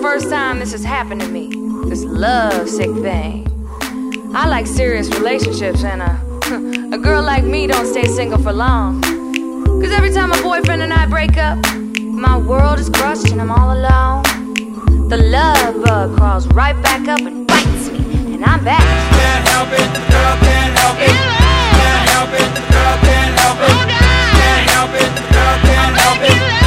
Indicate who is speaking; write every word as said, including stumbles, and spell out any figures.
Speaker 1: first time this has happened to me. This love sick thing. I like serious relationships, and a, a girl like me don't stay single for long. Cause every time my boyfriend and I break up, my world is crushed and I'm all alone. The love bug crawls right back up and bites me, and I'm back.
Speaker 2: Can't help it, girl, can't help it. Can't help it, girl, can't help it. Can't help it, girl, can't help it.